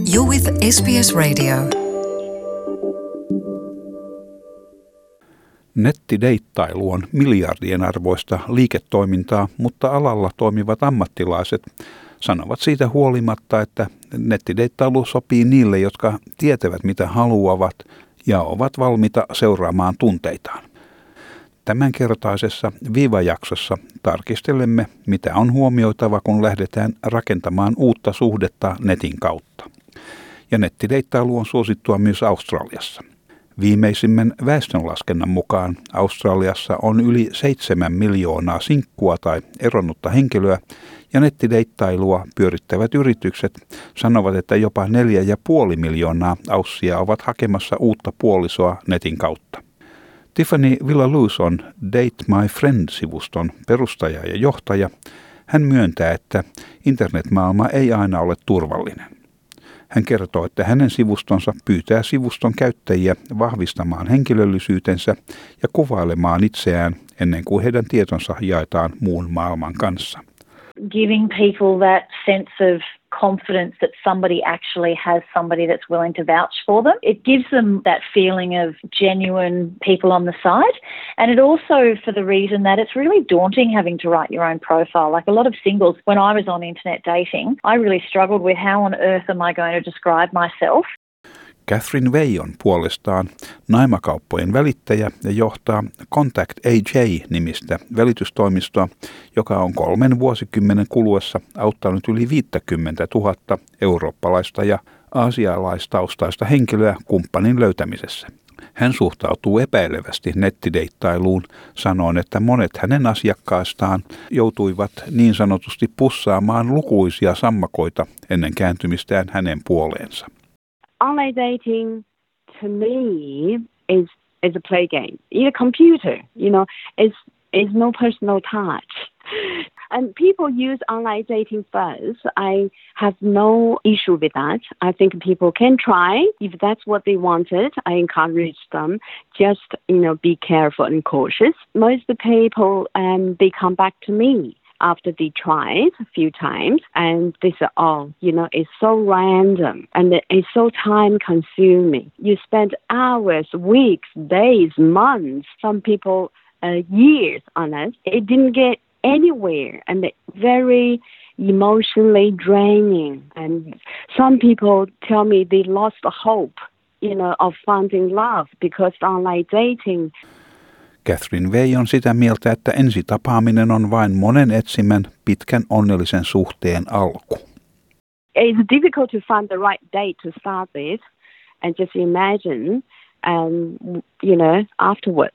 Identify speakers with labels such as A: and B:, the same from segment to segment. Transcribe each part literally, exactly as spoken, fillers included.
A: You're with S B S Radio.
B: Nettideittailu on miljardien arvoista liiketoimintaa, mutta alalla toimivat ammattilaiset sanovat siitä huolimatta, että nettideittailu sopii niille, jotka tietävät mitä haluavat ja ovat valmiita seuraamaan tunteitaan. Tämänkertaisessa Viiva-jaksossa tarkistelemme, mitä on huomioitava, kun lähdetään rakentamaan uutta suhdetta netin kautta. Ja nettideittailu on suosittua myös Australiassa. Viimeisimmän väestönlaskennan mukaan Australiassa on yli seitsemän miljoonaa sinkkua tai eronnutta henkilöä, ja nettideittailua pyörittävät yritykset sanovat, että jopa neljä ja puoli miljoonaa aussia ovat hakemassa uutta puolisoa netin kautta. Tiffany Villaluz on Date My Friend-sivuston perustaja ja johtaja. Hän myöntää, että internetmaailma ei aina ole turvallinen. Hän kertoo, että hänen sivustonsa pyytää sivuston käyttäjiä vahvistamaan henkilöllisyytensä ja kuvailemaan itseään ennen kuin heidän tietonsa jaetaan muun maailman kanssa.
C: Giving people that sense of confidence that somebody actually has somebody that's willing to vouch for them. It gives them that feeling of genuine people on the side. And it also for the reason that it's really daunting having to write your own profile. Like a lot of singles, when I was on internet dating, I really struggled with how on earth am I going to describe myself.
B: Catherine Way on puolestaan naimakauppojen välittäjä ja johtaa Contact A J-nimistä välitystoimistoa, joka on kolmen vuosikymmenen kuluessa auttanut yli viisikymmentätuhatta eurooppalaista ja aasialaistaustaista henkilöä kumppanin löytämisessä. Hän suhtautuu epäilevästi nettideittailuun, sanoen, että monet hänen asiakkaistaan joutuivat niin sanotusti pussaamaan lukuisia sammakoita ennen kääntymistään hänen puoleensa.
D: Online dating, to me, is is a play game. In a computer, you know, is is no personal touch. And people use online dating first. I have no issue with that. I think people can try. If that's what they wanted, I encourage them. Just, you know, be careful and cautious. Most of the people, um, they come back to me after they tried a few times, and they say, oh, you know, it's so random and it's so time consuming. You spend hours, weeks, days, months, some people uh, years on it. It didn't get anywhere, and it's very emotionally draining. And some people tell me they lost the hope, you know, of finding love because online dating.
B: Catherine Way on sitä mieltä, että ensitapaaminen on vain monen etsimän pitkän onnellisen suhteen alku.
D: It's difficult to find the right date to start with, and just imagine, um, you know, afterwards.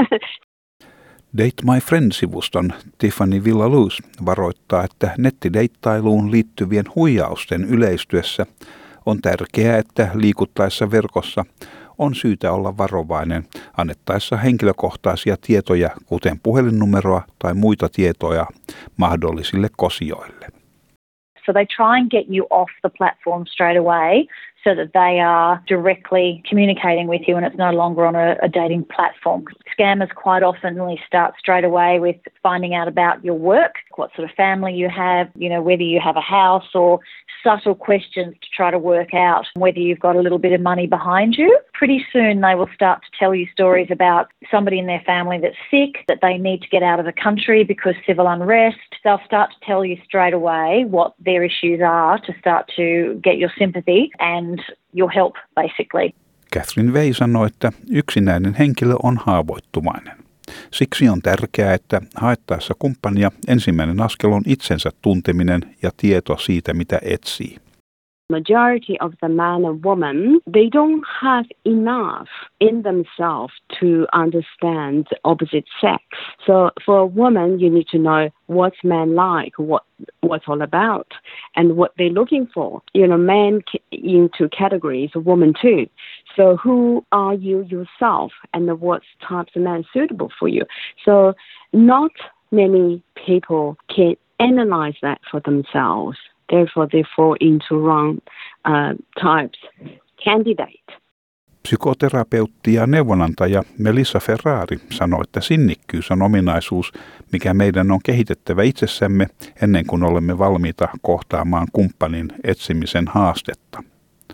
B: Date My Friend-sivuston Tiffany Villaluz varoittaa, että nettideittailuun liittyvien huijausten yleistyessä on tärkeää, että liikuttaessa verkossa on syytä olla varovainen annettaessa henkilökohtaisia tietoja, kuten puhelinnumeroa tai muita tietoja mahdollisille kosioille.
C: So they try and get you off the platform straight away so that they are directly communicating with you and it's no longer on a, a dating platform. Scammers quite oftenly start straight away with finding out about your work, what sort of family you have, you know, whether you have a house, or subtle questions to try to work out whether you've got a little bit of money behind you. Pretty soon they will start to tell you stories about somebody in their family that's sick, that they need to get out of the country because civil unrest. They'll start to tell you straight away what their issues are to start to get your sympathy and your help, basically.
B: Catherine Way sanoi, että yksinäinen henkilö on haavoittuvainen. Siksi on tärkeää, että haettaessa kumppania ensimmäinen askel on itsensä tunteminen ja tieto siitä, mitä etsii.
D: Majority of the man and woman, they don't have enough in themselves to understand the opposite sex. So for a woman, you need to know what's man like, what what's all about, and what they're looking for. You know, men into categories, woman too. So who are you yourself, and what types of man suitable for you? So not many people can analyze that for themselves. Therefore, they fall into wrong uh, types candidate.
B: Psykoterapeutti ja neuvonantaja Melissa Ferrari sanoi, että sinnikkyys on ominaisuus, mikä meidän on kehitettävä itsessämme ennen kuin olemme valmiita kohtaamaan kumppanin etsimisen haastetta.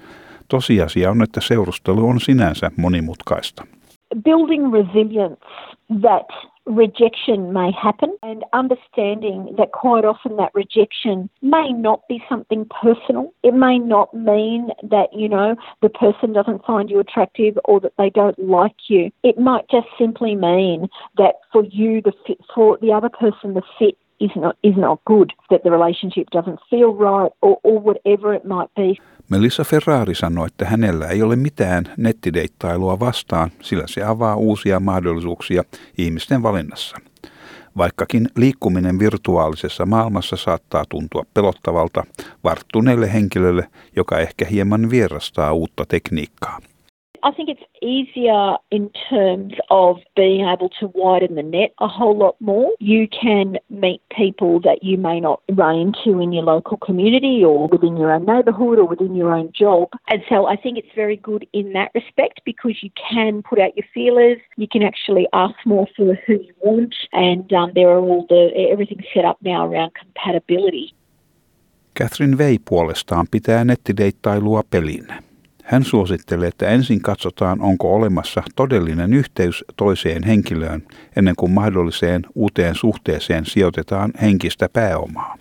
B: Tosiasia on, että seurustelu on sinänsä monimutkaista.
E: Building resilience that rejection may happen and understanding that quite often that rejection may not be something personal. It may not mean that, you know, the person doesn't find you attractive or that they don't like you. It might just simply mean that for you, the fit, for the other person, the fit is not, is not good, that the relationship doesn't feel right or, or whatever it might be.
B: Melissa Ferrari sanoi, että hänellä ei ole mitään nettideittailua vastaan, sillä se avaa uusia mahdollisuuksia ihmisten valinnassa. Vaikkakin liikkuminen virtuaalisessa maailmassa saattaa tuntua pelottavalta varttuneelle henkilölle, joka ehkä hieman vierastaa uutta tekniikkaa.
E: I think it's easier in terms of being able to widen the net a whole lot more. You can meet people that you may not run into in your local community or within your own neighbourhood or within your own job. And so I think it's very good in that respect because you can put out your feelers, you can actually ask more for who you want, and um, there are all the everything set up now around compatibility.
B: Catherine Way puolestaan pitää nettideittailua pelinä. Hän suosittelee, että ensin katsotaan, onko olemassa todellinen yhteys toiseen henkilöön, ennen kuin mahdolliseen uuteen suhteeseen sijoitetaan henkistä pääomaa.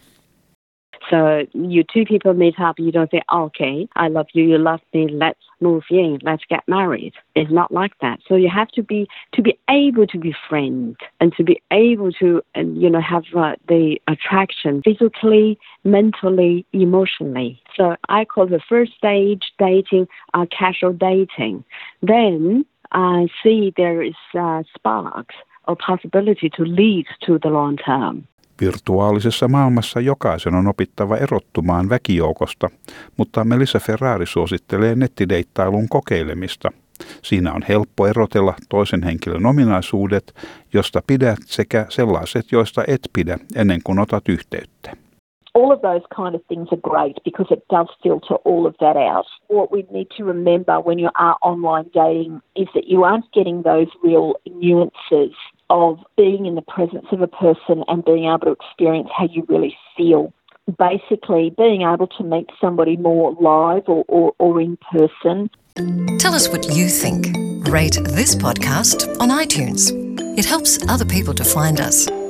D: So you two people meet up, you don't say, okay, I love you, you love me, let's move in, let's get married. It's not like that. So you have to be to be able to be friends and to be able to, and you know, have uh, the attraction physically, mentally, emotionally. So I call the first stage dating uh, casual dating. Then I see there is uh, sparks or possibility to lead to the long term.
B: Virtuaalisessa maailmassa jokaisen on opittava erottumaan väkijoukosta, mutta Melissa Ferrari suosittelee nettideittailun kokeilemista. Siinä on helppo erotella toisen henkilön ominaisuudet, josta pidät, sekä sellaiset, joista et pidä, ennen kuin otat yhteyttä.
E: All of those kind of things are great because it does filter all of that out. What we need to remember when you are online dating is that you aren't getting those real nuances of being in the presence of a person and being able to experience how you really feel. Basically, being able to meet somebody more live or, or, or in person.
A: Tell us what you think. Rate this podcast on iTunes. It helps other people to find us.